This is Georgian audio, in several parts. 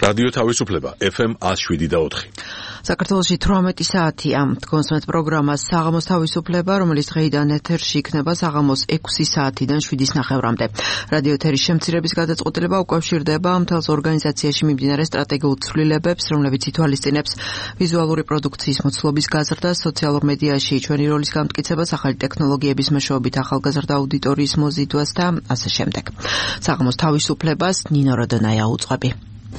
რადიო თავისუფლება FM 107.4. საქართველოში 18 საათია კონსუმენტ პროგრამას საღამოს თავისუფლება, რომელიც დღეიდან ეთერში იქნება საღამოს 6 საათიდან 7:30-მდე. რადიო ეთერის შემცირების გადაწყვეტილება უკავშირდება მთელს ორგანიზაციაში მიმდინარე სტრატეგიულ ცვლილებებს, რომლებიც ითვალისწინებს ვიზუალური პროდუქციის მოცულობის გაზრდას, სოციალურ მედიაში ჩვენი როლის გამტკიცებას, ახალი ტექნოლოგიების მეშვეობით ახალგაზრდა აუდიტორიის მოზიდვას და ასე შემდეგ. საღამოს თავისუფლებას ნინო როდონაია უძღვები.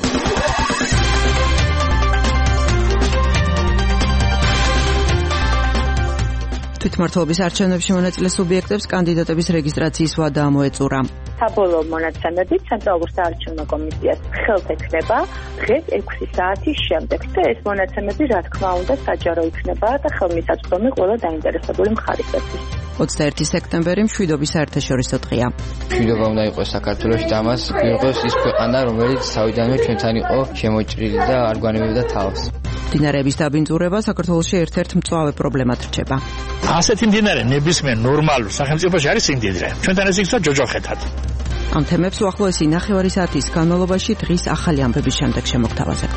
თვითმმართველობის არჩევნებში მონაწილე სუბიექტებს კანდიდატების რეგისტრაციის ვადა მოეწურა. საბოლოო მონაცემებით ცენტრალურ საარჩევნო კომისიას ხელთ ექნება დღეს 6 საათის შემდეგ და ეს მონაცემები რა თქმა უნდა საჯარო იქნება და ხელმისაწვდომი ყველა დაინტერესებული მხარისათვის. 21 სექტემბერი მშვიდობის საერთაშორისო დღეა. მშვიდობა უნდა იყოს საქართველოში და ამას გვიღოს ის ქვეყანა, რომელიც თავიდანვე ჩვენთან იყო შემოჭრილი და არ გვანებებდა თავს. მდინარეების დაბინძურება საქართველოში ერთ-ერთ მწვავე პრობლემად რჩება. ასეთი მდინარე ნებისმიერ ნორმალურ სახელმწიფოში არის სიმდიდრე. ჩვენთან ეს იქნება ჯოჯოხეთად. ამ თემებს უახლოესი 9 საათის განმავლობაში დღის ახალი ამბების შემდეგ შემოგთავაზებთ.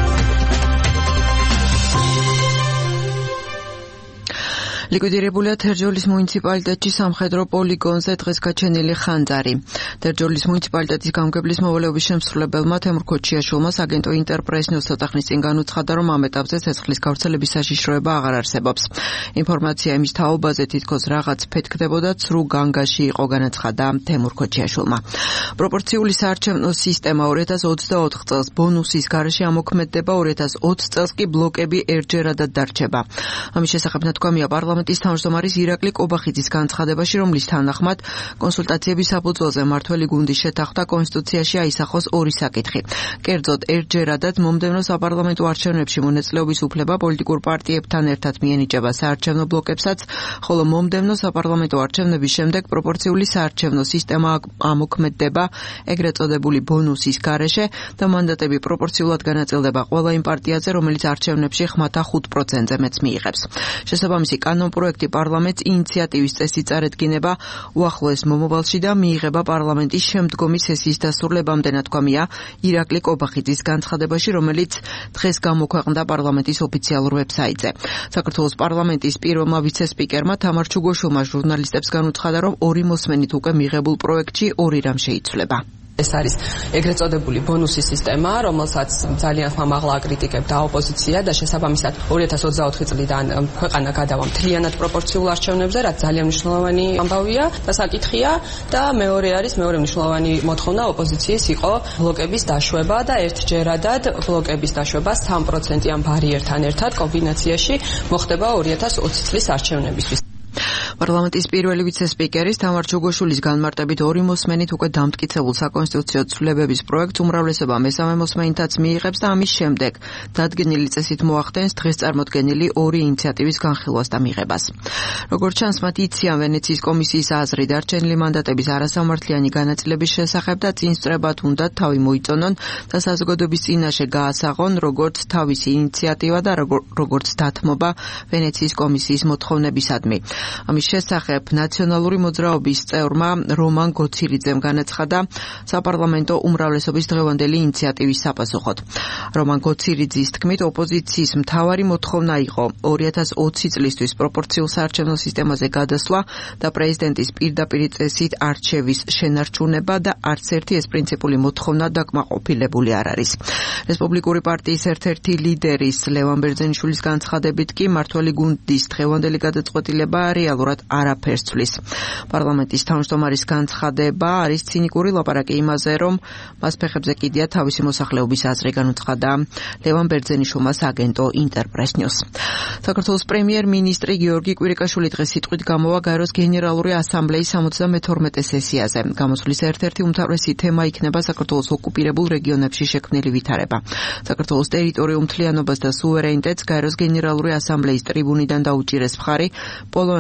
ლიკვიდირებულია თერჯოლის მუნიციპალიტეტში სამხედრო პოლიგონზე დღეს გაჩენილი ხანძარი. თერჯოლის მუნიციპალიტეტის გამგებლის მოვალეობის შემსრულებელმა თემურ ქოჩიაშვილმა აგენტო ინტერპრეს ნიუს ცოტახნის წინ განუცხადა, რომ ამ ეტაპზე ცეცხლის გავრცელების საშიშროება აღარ არსებობს. ინფორმაცია იმის თაობაზე, თითქოს რაღაც ფეთქდებოდა ცრუ განგაში იყო, განაცხადა თემურ ქოჩიაშვილმა. პროპორციული საარჩევნო სისტემა 2024 წელს ბონუსის გარეშე ამოქმედდება, 2020 წელს კი ბლოკები ერთჯერადად დარჩება. ამის შესახებ ნათქვამია პარლამენტის თავმჯდომარის ირაკლი კობახიძის განცხადებაში, რომლის თანახმად კონსულტაციების საფუძველზე მმართველი გუნდის შეთანხმდა კონსტიტუციაში აისახოს ორი საკითხი. კერძოდ, ერთჯერადად მომდევნო საპარლამენტო არჩევნებში მონაწილეობის უფლება პოლიტიკურ პარტიებთან ერთად მიენიჭება საარჩევნო ბლოკებსაც, ხოლო მომდევნო საპარლამენტო არჩევნების შემდეგ პროპორციული საარჩევნო სისტემა ამოქმედდება ეგრეთ წოდებული ბონუსის გარეშე და მანდატები პროპორციულად განაწილდება ყველა იმ პარტიაზე, რომელიც არჩევნებში ხმათა 5%-ზე მეც მიიღებს. შესაბამისი კანონპროექტი პარლამენტს ინიციატივის წესით წარედგინება უახლოეს მომავალში და მიიღება პარლამენტის შემდგომი სესიის დასრულებამდე, ნათქვამია ირაკლი კობახიძის განცხადებაში, რომელიც დღეს გამოქვეყნდა პარლამენტის ოფიციალურ ვებსაიტზე. საქართველოს პარლამენტის პირველმა ვიცე-სპიკერმა თამარ ჩუგოშვილმა ჟურნალისტებს განუცხადა, რომ ორი მოსმენით უკვე მიღებულ პროექტში ორი რამ შეიცვლება. ეს არის ეგრეთ წოდებული ბონუსის სისტემა, რომელსაც ძალიან ხმამაღლა აკრიტიკებდა ოპოზიცია და შესაბამისად 2024 წლიდან ქვეყანა გადავა მთლიანად პროპორციულ არჩევნებზე, რაც ძალიან მნიშვნელოვანი ამბავია და საკითხია და მეორე მნიშვნელოვანი მოთხოვნა ოპოზიციის იყო ბლოკების დაშვება და ერთჯერადად ბლოკების დაშვება 3%-იან ბარიერთან ერთად კომბინაციაში მოხდება 2020 წლის არჩევნებისთვის. პარლამენტის პირველი ვიცე-სპიკერის თამარ ჩუგოშვილის განმარტებით ორი მოსმენით უკვე დამტკიცებულ საკონსტიტუციო ცვლილებების პროექტს უმრავლესობა მესამე მოსმენითაც მიიღებს და ამის შემდეგ დადგენილი წესით მოახდენს დღეს წარმოდგენილი ორი ინიციატივის განხილვას და მიღებას. როგორც ჩანს, მათ იციან ვენეციის კომისიის აზრი დარჩენილი მანდატების არასამართლიანი განაწილების შესახებ და წინსწრებად უნდა თავი მოიწონონ და საზოგადოების წინაშე გაასაღონ როგორც თავისი ინიციატივა და როგორც დათმობა ვენეციის კომისიის მოთხოვნებისადმი. ამის შესახებ ნაციონალური მოძრაობის წევრმა რომან გოცილიძემ განაცხადა საპარლამენტო უმრავლესობის დღევანდელი ინიციატივის საპასუხოდ. რომან გოცილიძის თქმით, ოპოზიციის მთავარი მოთხოვნა იყო 2020 წლისთვის პროპორციულ საარჩევნო სისტემაზე გადასვლა და პრეზიდენტის პირდაპირ წესით არჩევის შენარჩუნება და არც ერთი ეს პრინციპული მოთხოვნა დაკმაყოფილებული არ არის. რესპუბლიკური პარტიის ერთ-ერთი ლიდერის ლევან ბერძენიშვილის განცხადებით კი მმართველი გუნდის დღევანდელი გადაწყვეტილება რეალურად არაფერს ცვლის. პარლამენტის თავმჯდომარის განცხადება არის ცინიკური ლაპარაკი იმაზე, რომ მას ფეხებზე კიდია თავისი მოსახლეობის აზრი, განუცხადა ლევან ბერძენიშვილმა აგენტო ინტერპრეს ნიუს. საქართველოს პრემიერ-მინისტრი გიორგი კვირიკაშვილი დღეს სიტყვით გამოვა გაეროს გენერალური ასამბლეის 72 სესიაზე. გამოსვლის ერთ-ერთი უმთავრესი თემა იქნება საქართველოს ოკუპირებულ რეგიონებში შექმნილი ვითარება. საქართველოს ტერიტორიულ მთლიანობას და სუვერენიტეტს გაეროს გენერალური ასამბლეის ტრიბუნიდან დაუჭირეს მხარი პოლონეთის,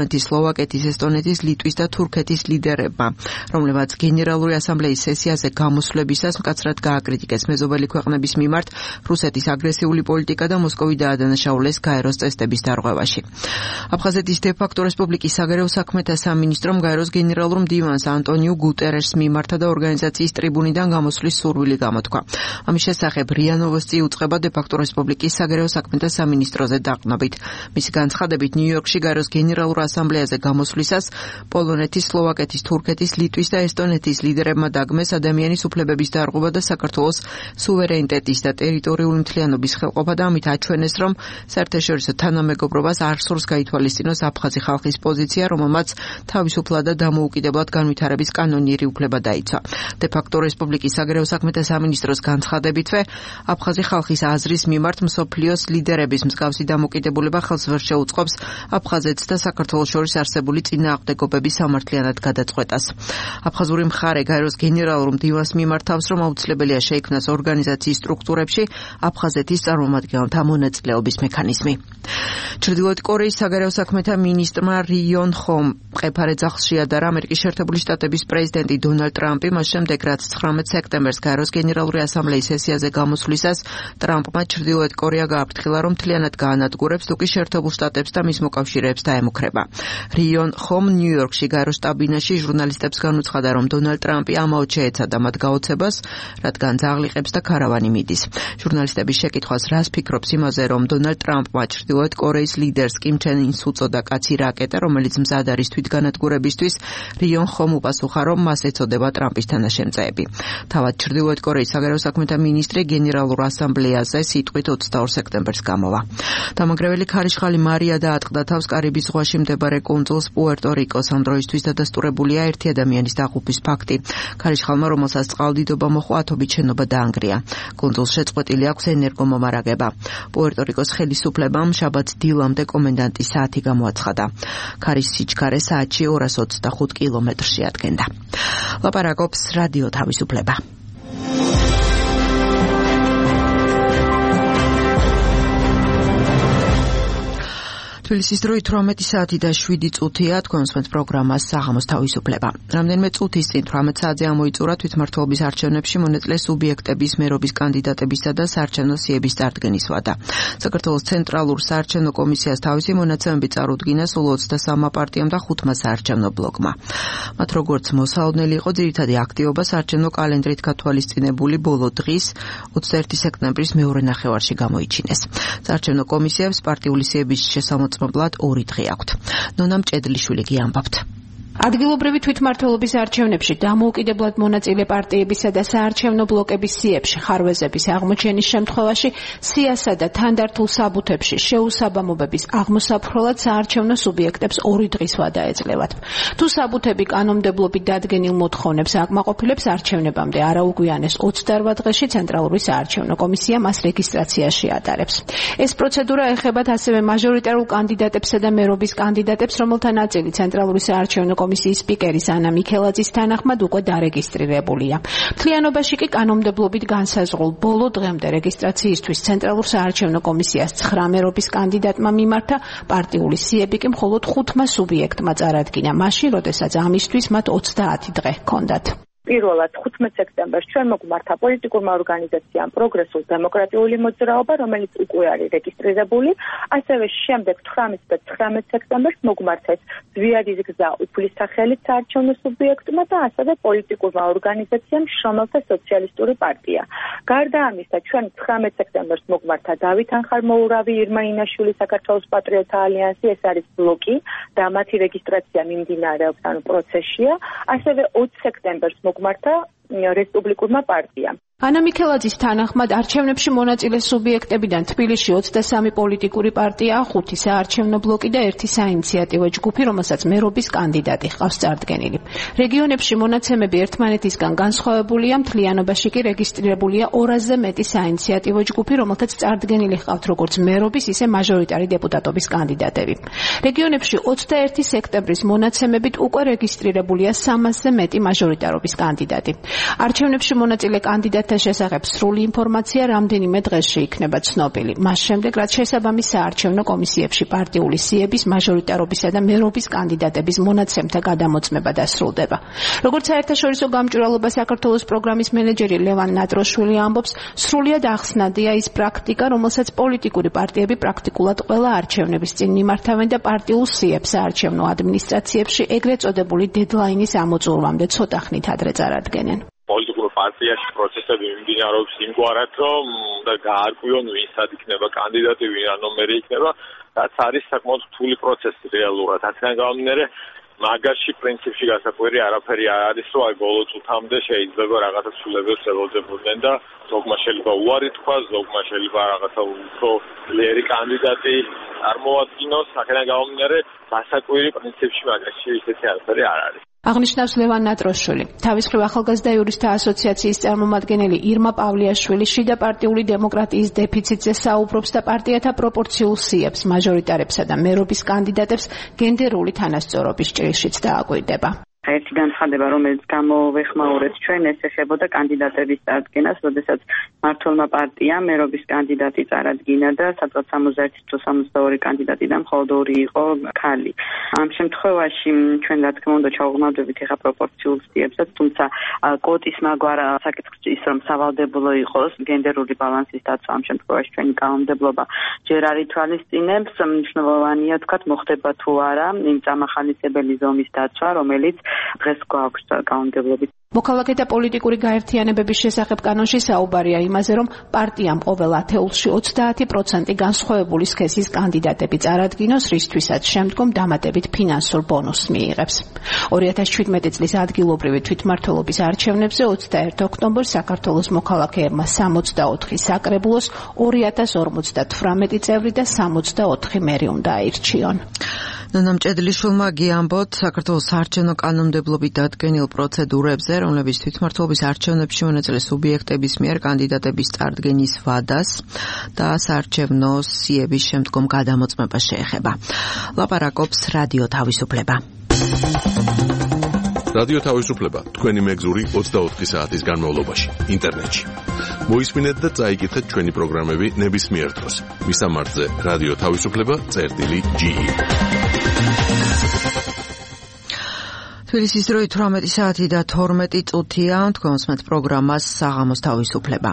სლოვაკეთის, ესტონეთის, ლიტვის და თურქეთის ლიდერებმა, რომლებმაც გენერალური ასამბლეის სესიაზე გამოსვლებისას მკაცრად გააკრიტიკეს მეზობელი ქვეყნების მიმართ რუსეთის აგრესიული პოლიტიკა და მოსკოვი დაადანაშაულეს გაეროს წესდების დარღვევაში. აფხაზეთის დე-ფაქტო რესპუბლიკის საგარეო საქმეთა სამინისტრომ გაეროს გენერალურ მდივანს ანტონიუ გუტერეშს მიმართა და ორგანიზაციის ტრიბუნიდან გამოსვლის სურვილი გამოთქვა. ამის შესახებ რია ნოვოსტი უწყება დე-ფაქტო რესპუბლიკის საგარეო საქმეთა სამინისტროზე დაყნობით. მისი განცხადებით, ნიუ-იორკში გაეროს გენერალურ ასამბლეაზე გამოსვლისას პოლონეთის, სლოვაკეთის, თურქეთის, ლიტვის და ესტონეთის ლიდერებმა დაგმეს ადამიანის უფლებების დარღვევა და საქართველოს სუვერენიტეტის და ტერიტორიული მთლიანობის ხელყოფა და ამით აჩვენეს, რომ საერთაშორისო თანამეგობრობას არ სურს გაითვალისწინოს აფხაზი ხალხის პოზიცია, რომელმაც თავისუფლად და დამოუკიდებლად განვითარების კანონიერი უფლება დაიცვა. დე-ფაქტო რესპუბლიკის საგარეო საქმეთა სამინისტროს განცხადებითვე, აფხაზი ხალხის აზრის მიმართ მსოფლიოს ლიდერების მსგავსი დამოკიდებულება ხელს ვერ შეუწყობს აფხაზეთს და საქართველოს შორის არსებული წინააღმდეგობების სამართლიანად გადაწყვეტას. აფხაზური მხარე გაეროს გენერალურ მდივანს მიმართავს, რომ აუცილებელია შეიქმნას ორგანიზაციის სტრუქტურებში აფხაზეთის წარმომადგენელთა მონაწილეობის მექანიზმი. ჩრდილოეთ კორეის საგარეო საქმეთა მინისტრმა რი იონ ხომ მყეფარ ეძახს შეადარა ამერიკის შეერთებული შტატების პრეზიდენტი დონალდ ტრამპი მას შემდეგ, რაც 19 სექტემბერს გაეროს გენერალური ასამბლეის სესიაზე გამოსვლისას ტრამპმა ჩრდილოეთ კორეა გააფრთხილა, რომ მთლიანად გაანადგურებს თუკი შეერთებულ შტატებს და მის მოკავშირეებს დაემუქრება. რი იონ ხომ ნიუ-იორკში გაეროს შტაბ-ბინაში ჟურნალისტებს განუცხადა, რომ დონალდ ტრამპი ამაოდ შეეცადა მათ გაოცებას, რადგან ძაღლიყებს და ქარავანი მიდის. ჟურნალისტების შეკითხვას რას ფიქრობს იმაზე, რომ დონალდ ტრამპმა ჩრდილოეთ კორეის ლიდერს კიმ ჩენ ინს უწოდა კაცი რაკეტა, რომელიც მზად არის თვითგანადგურებისთვის, რი იონ ხომ უპასუხა, რომ მას ეწოდება ტრამპის თანაშემწეები. თავად ჩრდილოეთ კორეის საგარეო საქმეთა მინისტრი გენერალურ ასამბლეაზე სიტყვით 22 სექტემბერს გამოვა. დამანგრეველი ქარიშხალი მარია დაატყდა თავს კარიბის ზღვაში მდებარე კუნძულს პუერტო-რიკოს. ამ დროისთვის დადასტურებულია ერთი ადამიანის დაღუპვის ფაქტი. ქარიშხალმა, რომელსაც წყალდიდობა მოჰყვა, ათობით შენობა დაანგრია. კუნძულს შეწყვეტილი აქვს ენერგომომარაგება. პუერტო-რიკოს ხელისუფლებამ შაბათს დილამდე კომენდანტის საათი გამოაცხადა. ქარის სიჩქარე საათში 225 კილომეტრში ადგენდა. ლაპარაკობს რადიო თავისუფლება. თბილისის დროით 18 საათი და 7 წუთია. თქვენ უსმენთ პროგრამას საღამოს თავისუფლება. რამდენიმე წუთის წინ 18 საათზე ამოიწურა თვითმმართველობის არჩევნებში მონაწილე სუბიექტების მერობის კანდიდატებისა და საარჩევნო სიების წარდგენის ვადა. საქართველოს ცენტრალურ საარჩევნო კომისიას თავისი მონაცემები წარუდგინა სულ 23 პარტიამ და 5 საარჩევნო ბლოკმა. მათ როგორც მოსაოდნელი იყო ძირითადი აქტივობა საარჩევნო კალენდრით გათვალისწინებული ბოლო დღის 21 სექტემბრის მეორე ნახევარში გამოიჩინეს. საარჩევნო კომისიებს პარტიული სიების შესამოწმებლად 2 დღე აქვთ. ნონა მჭედლიშვილი გიამბობთ. ადგილობრივი თვითმმართველობის არჩევნებში დამოუკიდებლად მონაწილე პარტიებისა და საარჩევნო ბლოკების სიებში ხარვეზების აღმოჩენის შემთხვევაში სიასა და თანდართულ საბუთებში შეუსაბამობების აღმოსაფრთხებლად საარჩევნო სუბიექტებს 2 დღის ვადა ეძლევათ. თუ საბუთები კანონმდებლობით დადგენილ მოთხოვნებს აკმაყოფილებს, არჩევნებამდე არაუგვიანეს 28 დღეში ცენტრალური საარჩევნო კომისია მას რეგისტრაციაში ატარებს. ეს პროცედურა ეხებათ ასევე მაჟორიტარულ კანდიდატებსა და მერობის კანდიდატებს, რომელთა ნაწილი ცენტრალური საარჩევნო კომისიის სპიკერის ანა მიქელაძის თანახმად უკვე დარეგისტრირებულია. მთლიანობაში კი კანონმდებლობით განსაზღვრულ ბოლო დღემდე რეგისტრაციისთვის ცენტრალურ საარჩევნო კომისიას 9 მერობის კანდიდატმა მიმართა, პარტიული სიები კი მხოლოდ 5 სუბიექტმა წარადგინა, მაშინ, როდესაც ამისთვის მათ 30 დღე ჰქონდათ. პირველად 15 სექტემბერს ჩვენ მოგმართა პოლიტიკურმა ორგანიზაციამ პროგრესულ დემოკრატიული მოძრაობა, რომელიც უკვე არის რეგისტრირებული, ასევე შემდეგ 18 და 19 სექტემბერს მოგმართეს ზვიადის გზა უფლისახელით საარჩევნო სუბიექტმა და ასევე პოლიტიკურმა ორგანიზაციამ შრომელთა სოციალისტური პარტია. გარდა ამისა, ჩვენ 19 სექტემბერს მოგმართა დავით ანხარმოურავი, ირმა ინაშვილი, საქართველოს პატრიოტთა ალიანსი, ეს არის ბლოკი და მათი რეგისტრაცია მიმდინარეობს, ანუ პროცესია. ასევე 20 სექტემბერს მოგმართა რესპუბლიკურმა პარტიამ. ანა მიქელაძის თანახმად არჩევნებში მონაწილე სუბიექტებიდან თბილისში 23 პოლიტიკური პარტია, 5 საარჩევნო ბლოკი და 1 საინიციატივო ჯგუფი, რომელსაც მერობის კანდიდატი ჰყავს წარდგენილი. რეგიონებში მონაცემები ერთმანეთისგან განსხვავებულია, მთლიანობაში კი რეგისტრირებულია 200-ზე მეტი საინიციატივო ჯგუფი, რომელთაც წარდგენილი ჰყავთ როგორც მერობის, ისე მაჟორიტარი დეპუტატობის კანდიდატები. რეგიონებში 21 სექტემბრის მონაცემებით უკვე რეგისტრირებულია 300-ზე მეტი მაჟორიტარობის კანდიდატი. არჩევნებში მონაწილე კანდიდატი საერთაშორისო შესახებ სრული ინფორმაცია რამდენიმე დღეში იქნება ცნობილი. მას შემდეგ, რაც შესაბამის საარჩევნო კომისიებში პარტიული სიების, მაჟორიტარობისა და მერობის კანდიდატების მონაცემთა გადამოწმება დასრულდება. როგორც საერთაშორისო გამჭვირვალობა საქართველოს პროგრამის მენეჯერი ლევან ნატროშვილი ამბობს, სრულიად ახსნადია ის პრაქტიკა, რომელსაც პოლიტიკური პარტიები პრაქტიკულად ყველა არჩევნების წინ მიმართავენ და პარტიულ სიებს საარჩევნო ადმინისტრაციებში ეგრეთ წოდებული დედლაინის ამოწურვამდე ცოტა ხნით ადრე წარადგენენ. პოლიტიკურ პარტიაში პროცესები მიმდინარეობს იმგვარად, რომ და გაარკვიონ ვინსად იქნება კანდიდატი, ვინ რა ნომერი იქნება, რაც არის საკმაოდ რთული პროცესი რეალურად. აქედან გამომდინარე, მაგაში პრინციპში გასაკვირი არაფერი არ არის, რომ აი ბოლო წუთამდე შეიძლება რაღაცა ცვლილებებს ელოდებოდნენ და ზოგმა შეიძლება უარი თქვა, ზოგმა შეიძლება რაღაცა უფრო ძლიერი კანდიდატი წარმოადგინოს. აქედან გამომდინარე, გასაკვირი პრინციპში მაგაში ისეთი არაფერი არ არის. აღნიშნავს ლევან ნატროშვილი. თავის მხრივ ახალგაზრდა იურისტთა ასოციაციის წარმომადგენელი ირმა პავლიაშვილი შიდა პარტიული დემოკრატიის დეფიციტზე საუბრობს და პარტიათა პროპორციულ სიებს, მაჟორიტარებსა და მერობის კანდიდატებს გენდერული თანასწორობის ჭრილშიც დააკვირდება. ერთი განცხადება, რომელიც გამოვეხმაურეთ ჩვენ, ეს ეხებოდა კანდიდატების წარდგენას, როდესაც მმართველმა პარტიამ მერობის კანდიდატი წარადგინა და სადღაც 61-62 კანდიდატიდან მხოლოდ 2 იყო ქალი. ამ შემთხვევაში ჩვენ რა თქმა უნდა ჩავღმავდებით ეხა პროპორციულ სიებსაც, თუმცა კვოტის მაგვარ საკითხი ის რომ სავალდებულო იყოს გენდერული ბალანსის დაცვა, ამ შემთხვევაში ჩვენი კანონმდებლობა ჯერ არ ითვალისწინებს, მნიშვნელოვანია თქვათ მოხდება თუ არა იმ წამახალისებელი ზომის დაცვა, რომელიც დღეს გვაქვს კანონმდებლობით. მოქალაქეთა პოლიტიკური გაერთიანებების შესახებ კანონში საუბარია იმაზე, რომ პარტიამ ყოველ ათეულში 30% განსხვავებული სქესის კანდიდატები წარადგინოს, რისთვისაც შემდგომ დამატებით ფინანსურ ბონუსს მიიღებს. 2017 წლის ადგილობრივი თვითმმართველობის არჩევნებზე 21 ოქტომბერს საქართველოს მოქალაქეებმა 64 საკრებულოს, 2058 წევრი და 64 მერი უნდა აირჩიონ. ნანამ ჭედლიშვილმა გიამბოთ საქართველოს საარჩევნო კანონმდებლობით დადგენილ პროცედურებზე, რომლებიც თვითმმართველობის არჩევნებში მონაწილე სუბიექტების მიერ კანდიდატების წარდგენის ვადას და საარჩევნო სიების შემდგომ გადამოწმებას შეეხება. ლაპარაკობს რადიო თავისუფლება. რადიო თავისუფლება თქვენი მეგზური 24 საათის განმავლობაში ინტერნეტში. მოისმინეთ და წაიკითხეთ ჩვენი პროგრამები ნებისმიერ დროს. მისამართზე რადიო თავისუფლება.ge. თბილისის დროით 18 საათი და 12 წუთია, თქვენ უსმენთ პროგრამას საღამოს თავისუფლება.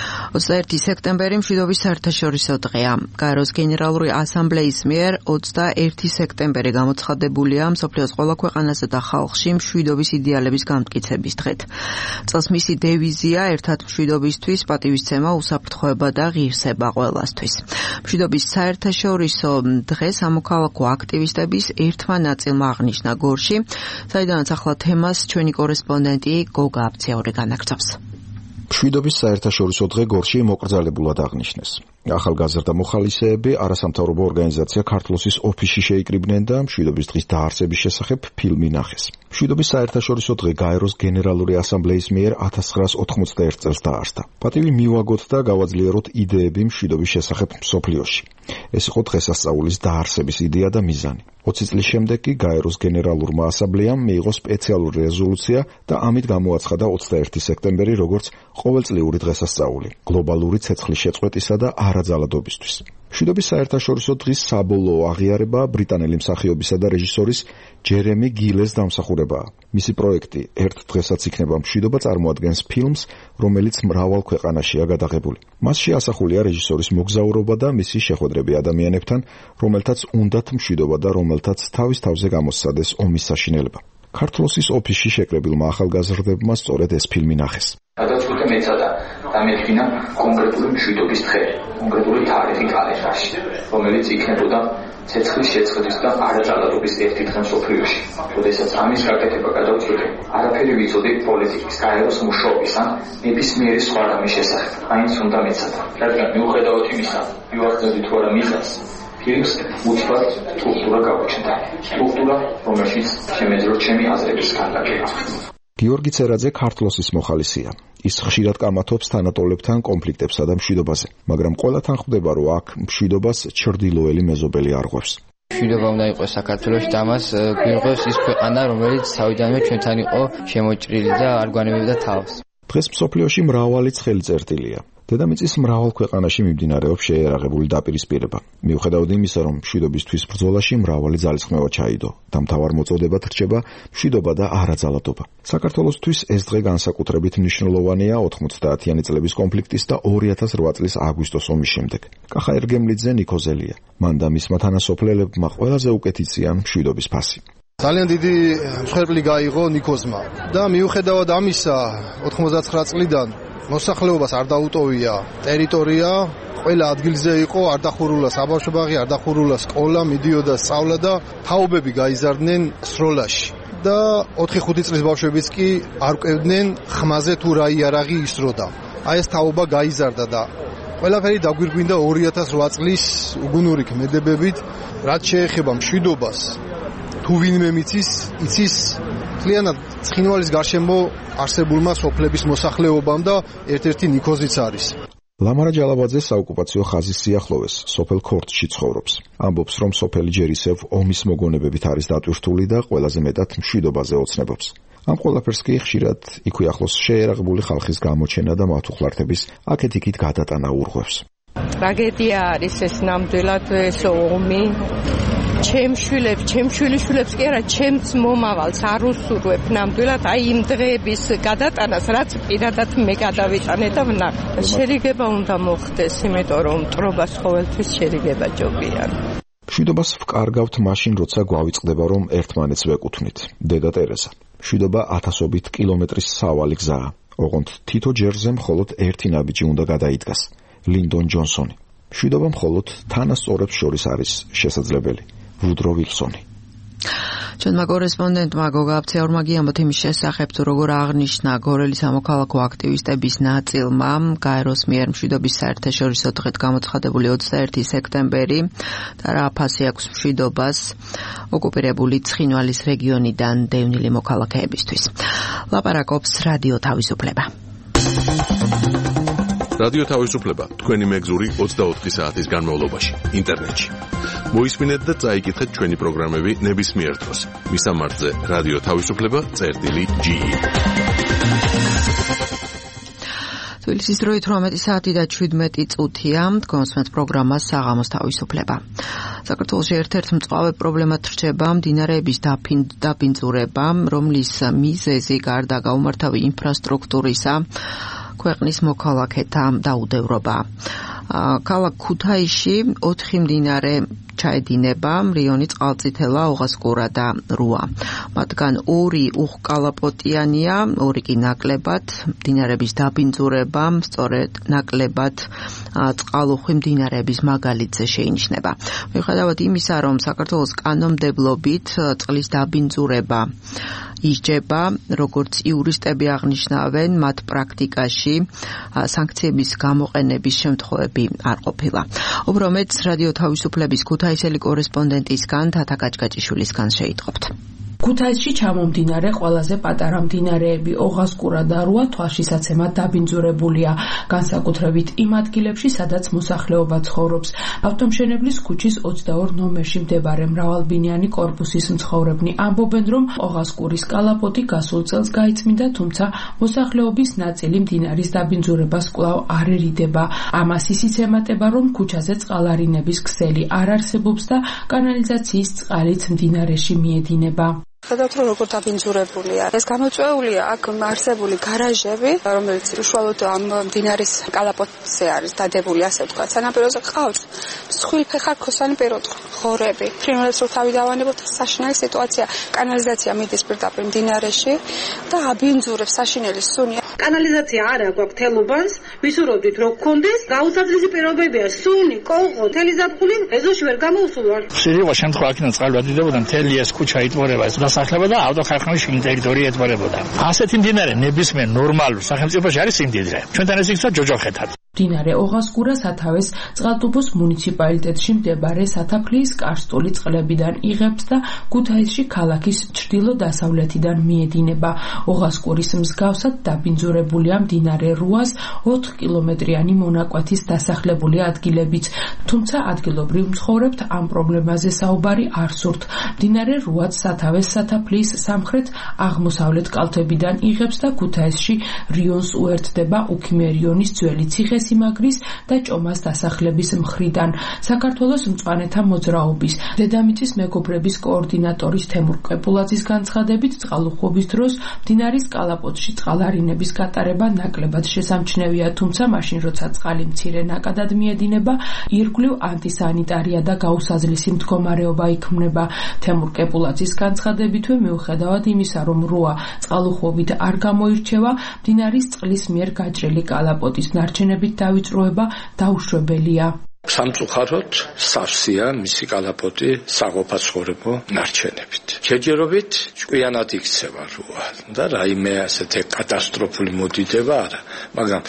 21 სექტემბერი მშვიდობის საერთაშორისო დღეა. გაეროს გენერალური ასამბლეის მიერ 21 სექტემბერი გამოცხადებულია მსოფლიოს ყველა ქვეყანასა და ხალხში მშვიდობის იდეალების განმტკიცების დღედ. წელს მისი დევიზია ერთად მშვიდობისთვის, პატივისცემა, უსაფრთხოება და ღირსება ყველასთვის. მშვიდობის საერთაშორისო დღეს სამოქალაქო აქტივისტების ერთმა ნაწილმა აღნიშნა გორში, საიდანაც ახლა თემას ჩვენი კორესპონდენტი გოგა აფციური განაგრძობს. მშვიდობის საერთაშორისო დღე გორში მოკრძალებულად აღნიშნეს. ახალგაზრდა მოხალისეები არასამთავრობო ორგანიზაცია ქართლოსის ოფისში შეიკრიბნენ და მშვიდობის დღის დაარსების შესახებ ფილმი ნახეს. მშვიდობის საერთაშორისო დღე გაეროს გენერალური ასამბლეის მიერ 1991 წელს დაარსდა. პატივი მივაგოთ და გავაძლიეროთ იდეები მშვიდობის შესახებ მსოფლიოში. ეს იყო დღესასწაულის დაარსების იდეა და მიზანი. 20 წლის შემდეგ კი გაეროს გენერალურმა ასამბლეამ მიიღო სპეციალური რეზოლუცია და ამით გამოაცხადა 21 სექტემბერი როგორც ყოველწლიური დღესასწაული გლობალური ცეცხლის შეწყვეტისა და არაძალადობისთვის. მშვიდობის საერთაშორისო დღის საბოლოო აღიარება ბრიტანელი მსახიობისა და რეჟისორის ჯერემი გილეს დამსახურებაა. მისი პროექტი ერთ დღესაც იქნება მშვიდობა წარმოადგენს ფილმს, რომელიც მრავალ ქვეყანაშია გადაღებული. მასში ასახულია რეჟისორის მოგზაურობა და მისი შეხვედრები ადამიანებთან, რომელთაც უნდათ მშვიდობა და რომელთაც თავის თავზე გამოსცადეს ომის საშინელება. ქართლოსის ოფისში შეკრებილმა ახალგაზრდებმა სწორედ ეს ფილმი ნახეს. გადაწყვეტა მეცადა დამეთქინა კონკრეტული მშვიდობის დღე, კონკრეტული თარიღი კალენდარში, რომელიც იქნებოდა ცეცხლის შეწყვეტის და არაძალადობის ერთი დღე მსოფლიოში. როდესაც ამის გაკეთება გადავწყვეტე, არაფერი ვიცოდი პოლიტიკის, გაეროს მუშაობის ან ნებისმიერი სხვა რამის შესახებ. მაინც უნდა მეცადა, რადგან მიუხედავად იმისა, მივახცევდი თუ არა მიზანს, ფილმს უცბად სტრუქტურა გაუჩნდა. სტრუქტურა, რომელშიც შემეძლო ჩემი აზრების განკარგება. გიორგი ცერაძე ქართლოსის მოხალისეა. ის ხშირად კამათობს თანატოლებთან კონფლიქტებსა და მშვიდობაზე, მაგრამ ყველათან ხვდება, რომ აქ მშვიდობას ჩრდილოელი მეზობელი არღვევს. მშვიდობა უნდა იყოს საქართველოში და ამას გვიღოს ის ქვეყანა, რომელიც თავიდანვე ჩვენთან იყო შემოჭრილი და არ გვანებებდა თავს. დღეს მსოფლიოში მრავალი ცხელი წერტილია. დედამიწის მრავალ ქვეყანაში მიმდინარეობს შეერაღებული დაპირისპირება. მიუხედავად იმისა, რომ მშვიდობისთვის ბრძოლაში მრავალი ძალისხმევა ჩაიდო და მთავარ მოწოდებად რჩება მშვიდობა და არაძალადობა. საქართველოსთვის ეს დღე განსაკუთრებით მნიშვნელოვანია 90-იანი წლების კონფლიქტის და 2008 წლის აგვისტოს ომის შემდეგ. კახა ერგემლიძე ნიქოზელია. მან და მისმა თანასოფლელებმა ყველაზე უკეთ იციან მშვიდობის ფასი. ძალიან დიდი მსხვერპლი გაიღო ნიქოზმა და მიუხედავად ამისა 99 წლიდან მოსახლეობას არ დაუტოვია ტერიტორია, ყველა ადგილზე იყო, არ დახურულა საბავშვო-ბაღი, არ დახურულა სკოლა, მიდიოდა სწავლა და თაობები გაიზარდნენ სროლაში. და 4-5 წლის ბავშვებიც კი არ კვევდნენ ხმაზე თუ რა იარაღი ისროდა. აი ეს თაობა გაიზარდა და ყველაფერი დაგვირგვინდა 2008 წლის უგუნური ქმედებებით, რაც შეეხება მშვიდობას. თუ ვინმე იცის ძალიანად ცხინვალის გარშემო არსებულმა სოფლების მოსახლეობამ და ერთ-ერთი ნიქოზიც არის. ლამარა ჯალაბაძე საოკუპაციო ხაზის სიახლოვეს, სოფელ ქორდში ცხოვრობს. ამბობს, რომ სოფელი ჯერ ისევ ომის მოგონებებით არის დატვირთული და ყველაზე მეტად მშვიდობაზე ოცნებობს. ამ ყველაფერს კი ხშირად იქვე ახლოს შეერაღებული ხალხის გამოჩენა და მათუხლართების აქეთ-იქით გადატანა ურღვევს. ტრაგედია არის ეს ნამდვილად ეს ომი. ჩემს შვილიშვილებს კი არა, ჩემს მომავალს არ უსურვებ ნამდვილად აი იმ დღეების გადატანას, რაც პირადად მე გადავიტანე და ვნახე. შერიგება უნდა მოხდეს, იმიტომ რომ მტრობას ყოველთვის შერიგება ჯობიან. მშვიდობას ვკარგავთ მაშინ, როცა გვავიწყდება, რომ ერთმანეთს ვეკუთვნით. დედა ტერეზა. მშვიდობა ათასობით კილომეტრის სავალი გზაა. ოღონდ თითო ჯერზე მხოლოდ ერთი ნაბიჯი უნდა გადაიდგას. ლინდონ ჯონსონი. მშვიდობა მხოლოდ თანასწორებს შორის არის შესაძლებელი. ვუდრო ვილსონი. ჩვენმა კორესპონდენტმა გოგა აბცეორმა გიამბოთ იმის შესახებ, თუ როგორ აღნიშნა გორელის სამოქალაქო აქტივისტების ნაწილმა გაეროს მიერ მშვიდობის საერთაშორისო დღედ გამოცხადებული 21 სექტემბერი და რა ფასი აქვს მშვიდობას ოკუპირებული ცხინვალის რეგიონიდან დევნილი მოქალაქეებისთვის. ლაპარაკობს რადიო თავისუფლება. რადიო თავისუფლება თქვენი მეგზური 24 საათის განმავლობაში ინტერნეტში. მოისმინეთ და წაიკითხეთ ჩვენი პროგრამები ნებისმიერ დროს. მისამართზე რადიო თავისუფლება.ge. თბილისის დროით 18 საათი და 17 წუთია. გონსმენთ პროგრამა საღამოს თავისუფლება. საქართველოში ერთ-ერთ მწვავე პრობლემად რჩება მდინარეების დაბინძურება, რომლის მიზეზი გარდა გაუმართავი ინფრასტრუქტურისა ქვეყნის მოქალაქეთა დაუდევრობა. ქალაქ ქუთაისში 4 მდინარე ჩაედინება, რიონი, წყალწითელა, ოღასკურა და რუა. მათგან 2 უხკალაპოტიანია, 2 კი ნაკლებად. მდინარეების დაბინძურება სწორედ ნაკლებად წყალუხვი მდინარეების მაგალითზე შეინიშნება. მიუხედავად იმისა, რომ საქართველოს კანონმდებლობით წყლის დაბინძურება ისჯება, როგორც იურისტები აღნიშნავენ, მათ პრაქტიკაში სანქციების გამოყენების შემთხვევები არ ყოფილა. უბრალოდ რადიო თავისუფლების ქუთაისელი კორესპონდენტისგან თათა გაჭგაჭიშვილისგან შეიტყობთ. ქუთაისში ჩამომდინარე ყველაზე პატარა მდინარეები ოღასკურა და რუა თვალშისაცემად დაბინძურებულია, განსაკუთრებით იმ ადგილებში, სადაც მოსახლეობა ცხოვრობს. ავტომშენებლის ქუჩის 22 ნომერში მდებარე მრავალბინიანი კორპუსის მცხოვრებნი ამბობენ, რომ ოღასკურის კალაპოტი გასულ წელს გაიწმინდა, თუმცა მოსახლეობის ნაწილი მდინარის დაბინძურებას კვლავ არ ერიდება. ამას ისიც ემატება, რომ ქუჩაზე წყალარინების ქსელი არ არსებობს და კანალიზაციის წყალიც მდინარეში მიედინება. ხედავთ, რომ როგორ დაბინძურებულია. ეს გამოწვეულია აქ არსებული გარაჟები, რომელიც უშუალოდ ამ მდინარის კალაპოტზე არის დადებული, ასე ვთქვათ. სანაპიროზე ყავს მსხვილფეხა რქოსანი პიროტყორები. ფრინველებს რო თავი დავანებოთ, საშინელი სიტუაცია. კანალიზაცია მიდის პირდაპირ მდინარეში და აბინძურებს საშინელი სუნი. კანალიზაცია არა გვაქვს თელობას, ვისურვებდით რომ გქონდეს, გაუცადლესი პირობებია, სუნი, კოღო, თელი ზაფხული ეზოში ვერ გამოუსულვარ. შეიძლება შემთხვევა აქედან წყალი ვადიდებოდა, მთელი ეს ქუჩა იტბორება, ეს დასახლება და ავტოქარხანის შინ ტერიტორია ეტბორებოდა. ასეთი მდინარე ნებისმიერ ნორმალურ სახელმწიფოში არის სიმდიდრე. ჩვენთან ეს იქცა ჯოჯოხეთად. მდინარე ოღასკურა სათავეს წყალტუბოს მუნიციპალიტეტში მდებარე სათაფლიის კარსტული წყლებიდან იღებს და ქუთაისში ქალაქის ჩრდილო-დასავლეთიდან მიედინება. ოღასკურის მსგავსად დაბინძურებულია მდინარე რუას 4 კილომეტრიანი მონაკვეთის დასახლებული ადგილებიც, თუმცა ადგილობრივ მცხოვრებთ ამ პრობლემაზე საუბარი არ სურთ. მდინარე რუაც სათავეს სათაფლიის სამხრეთ-აღმოსავლეთ კალთებიდან იღებს და ქუთაისში რიონს უერთდება უქიმერიონის ძველი ციხესიმაგრის და ჭომას დასახლების მხრიდან. საქართველოს მწვანეთა მოძრაობის დედამიწის მეგობრების კოორდინატორის თემურ ყეპულაძის განცხადებით, წყალუხვობის დროს მდინარის კალაპოტში წყალარინების გატარება ნაკლებად შესამჩნევია, თუმცა მაშინ როცა წყალი მცირე ნაკადად მიედინება, ირგვლივ ანტისანიტარია და გაუსაზლისი მდგომარეობა იქმნება. თემურ ყეპულაძის განცხადებითვე მიუხედავად იმისა, რომ რუა წყალუხვობით არ გამოირჩევა, მდინარის წყლის მიერ გაჭრილი კალაპოტის ნარჩენებით დავიწროება დაუშვებელია. სამწუხაროდ სავსეა მისი კალაპოტი საყოფაცხოვრებო ნარჩენებით. შეჯერობით ჭკვიანად იქცევა რუა და რაიმე ასეთი კატასტროფული მოდიდება არა, მაგრამ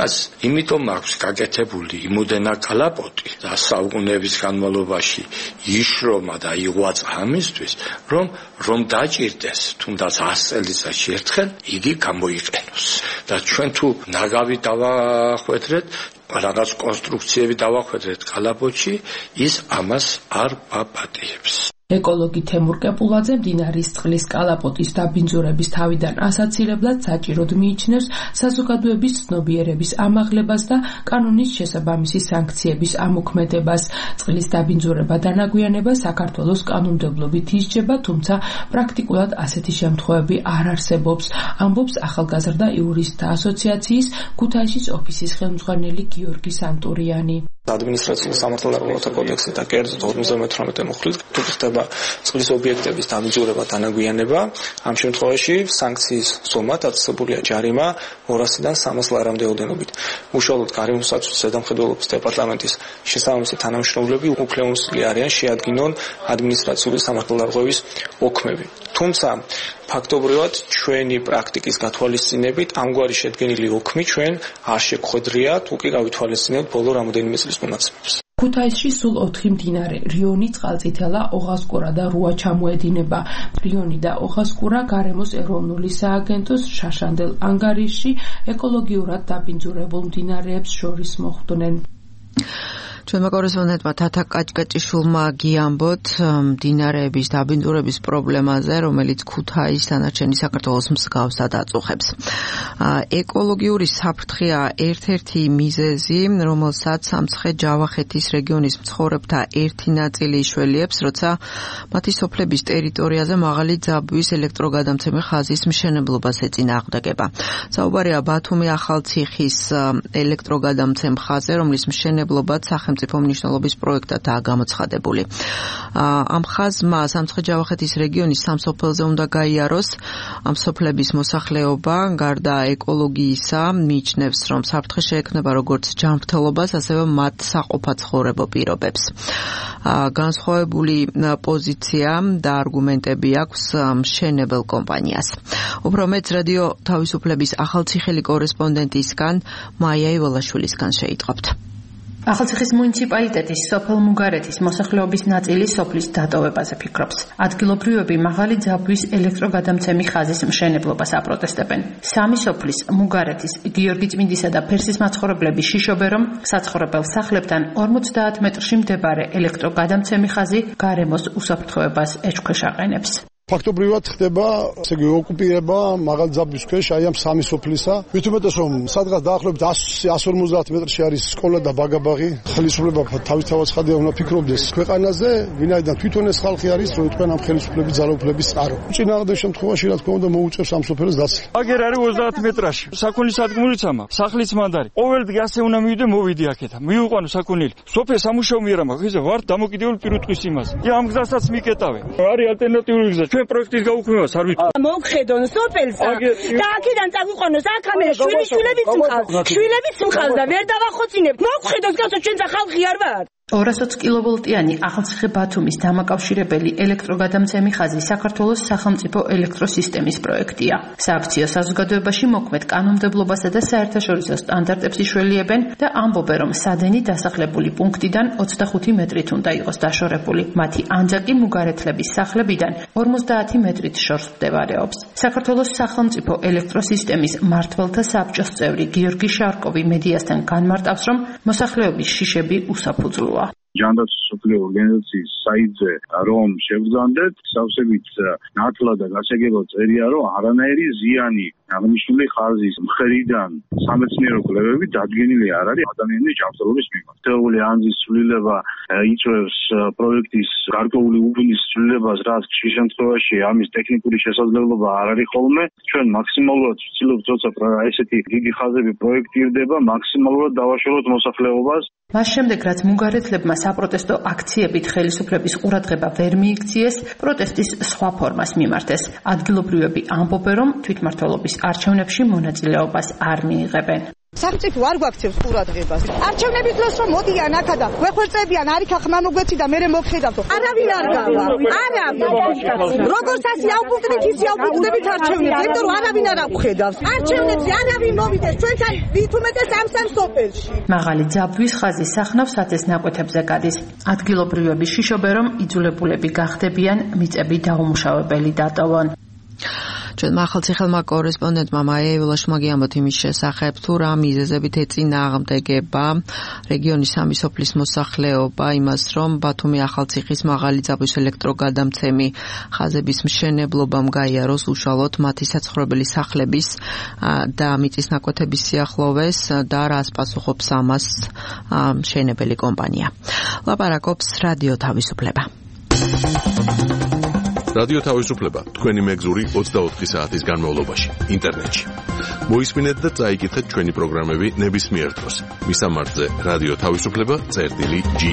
იმიტომ აქვს გაკეთებული იმოდენა კალაპოტი და საუკუნეების განმავლობაში იშრომა და იღვაწა ამისთვის, რომ დაჭირდეს თუნდაც 100 წელიწადში ერთხელ იგი გამოიყენოს. და ჩვენ თუ ნაგავი დავახვედრეთ, რაღაც კონსტრუქციები დავახვედრეთ კალაპოტში, ის ამას არ პაპატიებს. ეკოლოგი თემურ ყეპულაძე მდინარის წყლის კალაპოტის დაბინძურების თავიდან ასაცილებლად საჭიროდ მიიჩნევს საზოგადოების ცნობიერების ამაღლებას და კანონის შესაბამისი სანქციების ამოქმედებას. წყლის დაბინძურება დანაგვიანება საქართველოს კანონმდებლობით ისჯება, თუმცა პრაქტიკულად ასეთი შემთხვევები არ არსებობს, ამბობს ახალგაზრდა იურისტთა ასოციაციის ქუთაისის ოფისის ხელმძღვანელი გიორგი სანტურიანი. ადმინისტრაციულ სამართალდამცავთა კოდექსი და კერძოდ 58 მუხლით თუ ხდება წყლის ობიექტების დაბინძურება დანაგვიანება, ამ შემთხვევაში სანქციის ზომა დაწესებულია ჯარიმა 200-დან 300 ლარამდე ოდენობით. უშუალოდ გარემოსაცვის ზედამხედველობის დეპარტამენტის შესაბამისი თანამშრომლები უფლებამოსილი არიან შეადგინონ ადმინისტრაციული სამართალდარღვევის ოქმები. თუმცა ფაქტობრივად ჩვენი პრაქტიკის გათვალისწინებით ამგვარი შედგენილი ოქმი ჩვენ არ შეგხვედრიათ, უკვე გავითვალისწინებთ ბოლო რამოდენიმე წლის მონაცემებს. ქუთაისში სულ 4 მდინარე რიონი, წყალწითელა, ოღასკურა და რუა ჩამოედინება. რიონი და ოღასკურა გარემოს ეროვნული სააგენტოს შაშანდელ ანგარიშში ეკოლოგიურად დაბინძურებულ მდინარეებს შორის მოხვდნენ. ჩვენმა კორესპონდენტმა თათა კაჭკაჭიშვილმა გიამბოთ მდინარეების დაბინძურების პრობლემაზე, რომელიც ქუთაის დანარჩენი საქართველოს მსგავსად აწუხებს. ეკოლოგიური საფრთხეა ერთ-ერთი მიზეზი, რომელსაც სამცხე-ჯავახეთის რეგიონის მცხოვრებთა ერთი ნაწილი იშველიებს, როცა მათი სოფლების ტერიტორიაზე მაღალი ძაბვის ელექტროგადამცემი ხაზის მშენებლობას ეწინააღმდეგება. საუბარია ბათუმი ახალციხის ელექტროგადამცემ ხაზზე, რომლის მშენებლობაც სახელმწიფო მნიშვნელობის პროექტადაა გამოცხადებული. ამ ხაზმა სამცხე-ჯავახეთის რეგიონის სამ სოფელზე უნდა გაიაროს. ამ სოფლების მოსახლეობა გარდა ეკოლოგიისა მიიჩნევს, რომ საფრთხე შეექმნება როგორც ჯანმრთელობას, ასევე მათ საყოფაცხოვრებო პირობებს. განსხვავებული პოზიცია და არგუმენტები აქვს მშენებელ კომპანიას. უფრო მეც რადიო თავისუფლების ახალციხელი კორესპონდენტისგან მაია ივალაშვილისგან შეიტყობთ. ახალციხის მუნიციპალიტეტის სოფელ მუგარეთის მოსახლეობის ნაწილი სოფლის დატოვებაზე ფიქრობს. ადგილობრივები მაღალი ძაბვის ელექტროგადამცემი ხაზის მშენებლობას აპროტესტებენ. სამი სოფლის მუგარეთის, გიორგი წმინდისა და ფერსის მაცხოვრებლები შიშობენ, რომ საცხოვრებელ სახლებთან 50 მეტრში მდებარე ელექტროგადამცემი ხაზი გარემოს უსაფრთხოებას ეჭქვეშ აყენებს. ფაქტობრივად ხდება, ესე იგი, ოკუპირება მაღალი ძაბვის ქვეშ აი ამ სამი სოფლისა. მით უმეტეს რომ სადღაც დაახლოებით 150 მეტრში არის სკოლა და ბაგაბაღი. ხელისუფლება თავისთავად ხადია უნდა ფიქრობდეს ქვეყანაზე, ვინაიდან თვითონ ეს ხალხი არის, რომ თქვენ ამ ხელისუფლების ძალაუფლების წყარო. წინააღმდეგ შემთხვევაში რა თქმა უნდა მოუწევს ამ სოფელს დაცლა. აგერ არის 30 მეტრაში. საკუნის სადგმულიც ამა, სახლის მანდარი. ყოველდღე ასე უნდა მივიდე, მოვიდი აქეთა. მივიყვანო საკუნელი. სოფელ სამუშაო მიერა მაქვს, ისე ვარ დამოკიდებული პირუტყვის იმაზე. ამ გზასაც მიკეტავე. არის ალტერნატიული გზა. პროექტის გაუქმებას არ ვიცი. მოვხედონ სოფელსა და აქედან წაგვიყვანოს აქამდე შვილებიც მყავს და ვერ დავახოცინებთ. მოვხედოს გასო ჩვენცა ხალხი არ ვარ. 220 კილოვოლტიანი ახალციხე-ბათუმის დამაკავშირებელი ელექტროგადამცემი ხაზი საქართველოს სახელმწიფო ელექტროსისტემის პროექტია. სააქციო საზოგადოებაში მოქმედ კანონმდებლობასა და საერთაშორისო სტანდარტებს იშველიებენ და ამბობენ, რომ სადენი დასახლებული პუნქტიდან 25 მეტრით უნდა იყოს დაშორებული. მათი ანძაკი მუგარეთლების სახლებიდან 50 მეტრით შორს მდებარეობს. საქართველოს სახელმწიფო ელექტროსისტემის მმართველთა საბჭოს წევრი გიორგი შარკოვი მედიასთან განმარტავს, რომ მოსახლეობის შიშები უსაფუძვლოა. ჯანდაცვის მსოფლიო ორგანიზაციის საიტზე რომ შევძანდეთ, სავსებით ნათლად და გასაგებად წერია, რომ არანაირი ზიანი აღნიშნული ხაზის მხრიდან სამეცნიერო კვლევები დადგენილი არ არის ადამიანის ჯანმრთელობის მიმართ. თეორიული ანძის ცვლილება იწვევს პროექტის გარკვეული უბნის ცვლილებას, რაც ხშირ შემთხვევაში ამის ტექნიკური შესაძლებლობა არ არის ხოლმე. ჩვენ მაქსიმალურად ვცდილობთ, როცა ესეთი დიდი ხაზები პროექტირდება, მაქსიმალურად დავაშოროთ მოსახლეობას. მას შემდეგ, რაც მუგარეთლებმა საპროტესტო აქციებით ხელისუფლების ყურადღება ვერ მიიქციეს, პროტესტის სხვა ფორმას მიმართეს. ადგილობრივები ამბობენ, რომ თვითმმართველობის არჩევნებში მონაწილეობას არ მიიღებენ. სახელმწიფო არ გვაქცევს ყურადღებას. არჩევნების დროს რომ მოდიან აქა და გვეხორწებიან, არიქა ხმა მოგვეცი და მერე მოგხედავთო. არავინ არ გავა. არავინ. როგორც ასე ავპუნქტებით, ისე ავპუნქტებით არჩევნებს, იმიტომ რომ არავინ არ აღხედავს. არჩევნებზე არავინ მოვიდეს, ჩვენთან ვით უმეტეს ამ სოფელში. მაღალი ძაბვის ხაზი სახნავ სათეს ნაკვეთებზე გადის. ადგილობრივები შიშობენ, რომ იძულებულები გახდებიან მიწები დაუმუშავებელი დატოვონ. ჩვენ ახალციხელმა კორესპონდენტმა მაია ილაშმა გიამბოთ იმის შესახებ, თუ რა მიზეზებით ეწინააღმდეგება რეგიონის სამი სოფლის მოსახლეობა იმას, რომ ბათუმი ახალციხის მაღალი ძაბვის ელექტროგადამცემი ხაზების მშენებლობამ გაიაროს უშუალოდ მათი საცხოვრებელი სახლების და მიწის ნაკვეთების სიახლოვეს და რას პასუხობს ამას მშენებელი კომპანია. ლაპარაკობს რადიო თავისუფლება. რადიო თავისუფლება თქვენი მეგზური 24 საათის განმავლობაში ინტერნეტში. მოისმინეთ და წაიკითხეთ ჩვენი პროგრამები ნებისმიერ დროს. მისამართზე რადიო თავისუფლება.ge.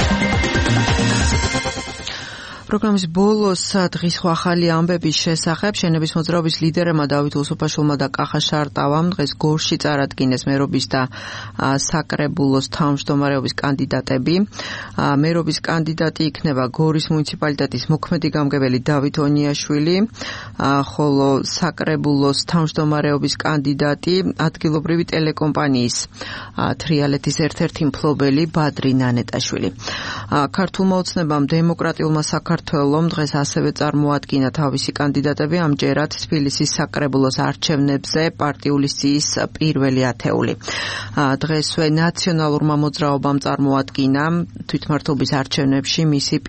პროგრამის ბოლოს დღის ახალი ამბების შესახებ შენების მოძრაობის ლიდერებმა დავით უსუფაშვილმა და კახა შარტავამ დღეს გორში წარადგინეს მერობის და საკრებულოს თავმჯდომარეობის კანდიდატები. მერობის კანდიდატი იქნება გორის მუნიციპალიტეტის მოქმედი გამგებელი დავით ონიაშვილი, ხოლო საკრებულოს თავმჯდომარეობის კანდიდატი ადგილობრივი ტელეკომპანიის თრიალეთის ერთ-ერთი მფლობელი ბადრი ნანეტაშვილი. ქართულმა ოცნებამ დემოკრატიულმა საქართველომ დღეს ასევე წარმოადგინა თავისი კანდიდატები, ამჯერად თბილისის საკრებულოს არჩევნებზე პარტიული სიის პირველი ათეული. დღესვე ნაციონალურმა მოძრაობამ წარმოადგინა თვითმმართველობის არჩევნებში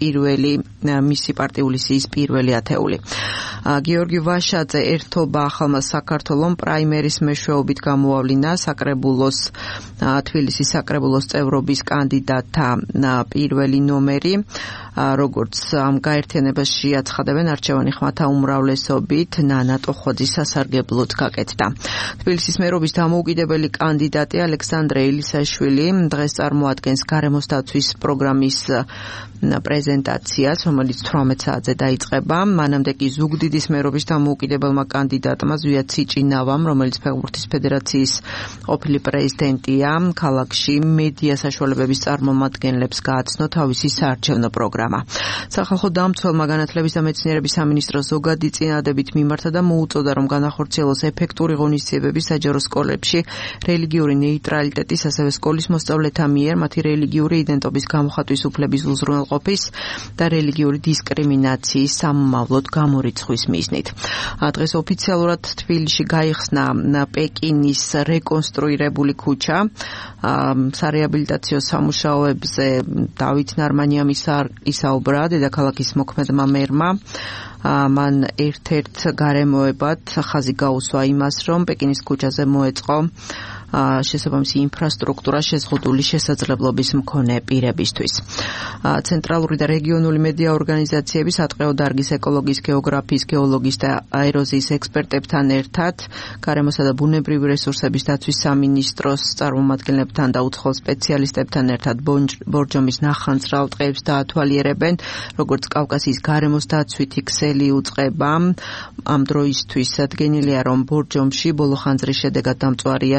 მისი პარტიული სიის პირველი ათეული. გიორგი ვაშაძე ერთობა ახალმა საქართველომ პრაიმერის მეშვეობით გამოავლინა საკრებულოს თბილისის საკრებულოს წევრობის კანდიდატთა პირველი ნომერი, როგორც ამ გაერთიანებაში აცხადებენ არჩევანი ხმათა უმრავლესობით ნანა ტოხოძის სასარგებლოდ გაკეთდა. თბილისის მერობის დამოუკიდებელი კანდიდატი ალექსანდრე ილისაშვილი დღეს წარმოადგენს გარემოს დაცვის პროგრამის პრეზენტაციას, რომელიც 18 საათზე დაიწყება. მანამდე კი ზუგდიდის მერობის დამოუკიდებელმა კანდიდატმა ზვია ციჭინავამ, რომელიც ფეხბურთის ფედერაციის ყოფილი პრეზიდენტია, ქალაქში მედია საშუალებების წარმომადგენლებს გააცნო თავისი საარჩევნო პროგრამა. სახალხო დამცველმა განათლების და მეცნიერების სამინისტროს ზოგადი წინადადებით მიმართა და მოუწოდა, რომ განახორციელოს ეფექტური ღონისძიებები საჯარო სკოლებში რელიგიური ნეიტრალიტეტის, ასევე სკოლის მოსწავლეთა მიერ მათი რელიგიური იდენტობის გამოხატვის უფლების უზრუნველყოფის და რელიგიური დისკრიმინაციის სამომავლოდ გამორიცხვის მიზნით. დღეს ოფიციალურად თბილისში გაიხსნა პეკინის რეკონსტრუირებული ქუჩა. სარეაბილიტაციო სამუშაოებზე დავით ნარმანიამ ისაუბრა დედაქალაქის მოქმედმა მერმა. მან ერთ-ერთ გარემოებად ხაზი გაუსვა იმას, რომ პეკინის ქუჩაზე მოეწყო შესაბამისი ინფრასტრუქტურა შეზღუდული შესაძლებლობის მქონე პირებისთვის. ცენტრალური და რეგიონული მედია ორგანიზაციების ატყეო დარგის ეკოლოგიის, გეოგრაფიის, გეოლოგიის და აეროზიის ექსპერტებთან ერთად, გარემოსა და ბუნებრივი რესურსების დაცვის სამინისტროს წარმომადგენლებთან და უცხოელ სპეციალისტებთან ერთად ბორჯომის ნახანძრალ ტყეებს დაათვალიერებენ, როგორც კავკასიის გარემოს დაცვითი ქსელი უწყება. ამ დროისთვის ადგენილია, რომ ბორჯომში ბოლო ხანძრის შედეგად დამწვარია 700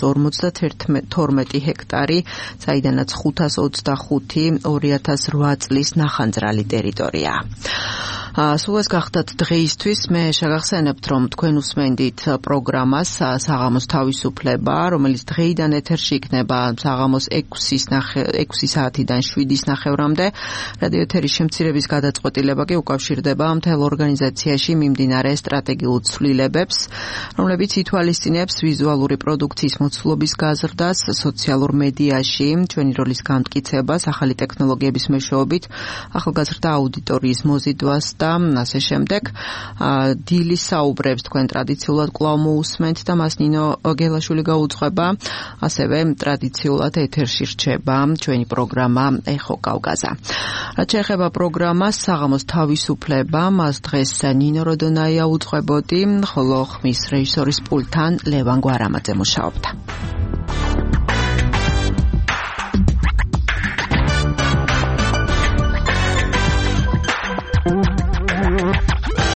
552 ჰექტარი, საიდანაც 525 2008 წლის ნახანძრალი ტერიტორია. სულ ეს გახდათ დღეისთვის. მე შეგახსენებთ, რომ თქვენ უსმენდით პროგრამას საღამოს თავისუფლება, რომელიც დღეიდან ეთერში იქნება საღამოს 6 საათიდან 7-ის ნახევრამდე. რადიო ეთერის შემცირების გადაწყვეტილება კი უკავშირდება მთელ ორგანიზაციაში მიმდინარე სტრატეგიულ ცვლილებებს, რომლებიც ითვალისწინებს ვიზუალური პროდუქციის მოცულობის გაზრდას სოციალურ მედიაში, ჩვენი როლის განმტკიცებას, ახალი ტექნოლოგიების მეშვეობით, ახალგაზრდა აუდიტორიის მოზიდვას და ასე შემდეგ. დილის საუბრებს თქვენ ტრადიციულად კვლავ მოусმენთ და მას ნინო გელაშვილი გაუძღვება. ასევე ტრადიციულად ეთერში რჩება ჩვენი პროგრამა ეხო კავკაზა. რაც შეეხება პროგრამას საღამოს თავისუფლება, მას დღეს ნინო როდონაია უძღვებოდი, ხოლო ხმის რეჟისორის პულტთან ლევან გვარამაძე მუშაობდა.